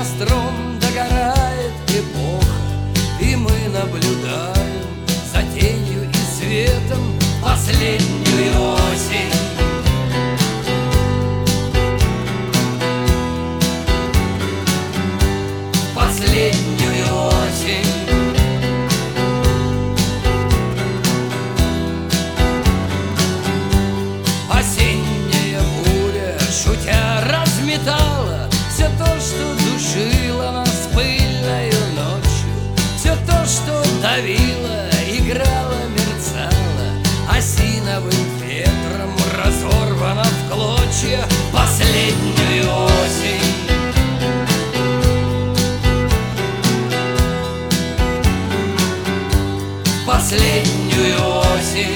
костром догорает эпоха, и мы наблюдаем за тенью и светом последнюю осень. Последнюю осень. Осенняя буря, шутя, разметала все то, что душило нас пыльною ночью, все то, что давило, играло, мерцало, осиновым ветром разорвано в клочья последнюю осень. Последнюю осень.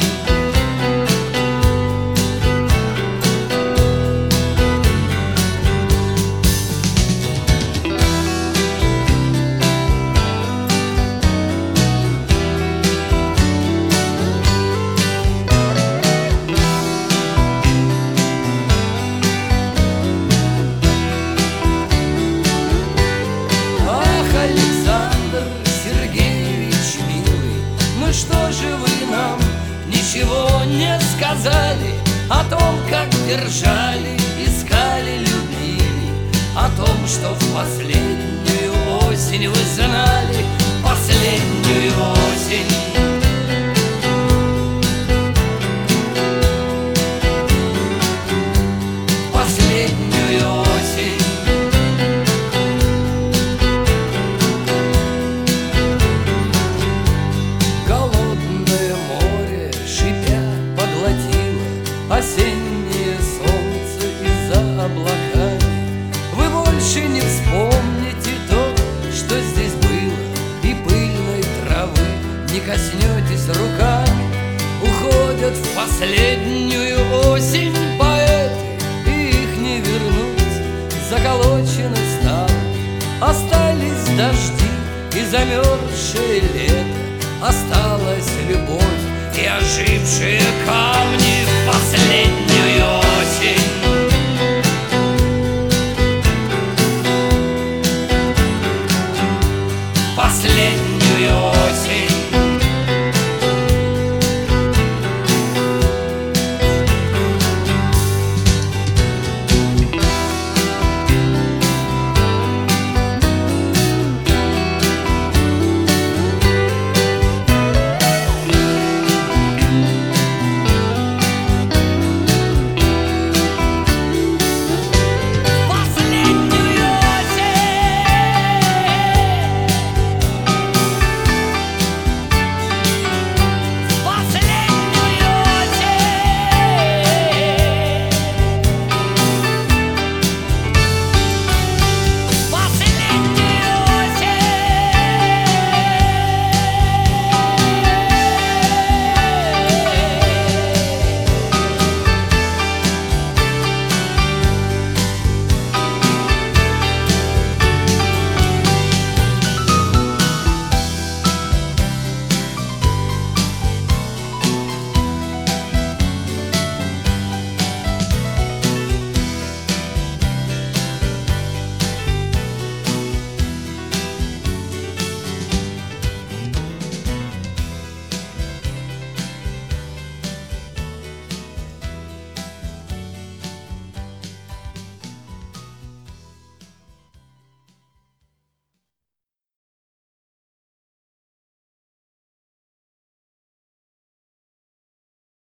Что же вы нам ничего не сказали о том, как держали, искали, любили, о том, что в последнюю осень вы знали, последнюю осень. Последнюю осень. Осеннее солнце из-за облаками. Вы больше не вспомните то, что здесь было, и пыльной травы не коснетесь руками. Уходят в последнюю осень поэты, и их не вернуть, заколочены стали. Остались дожди и замерзшее лето, осталась любовь и ожившие камни в последнюю осень. Последнюю осень.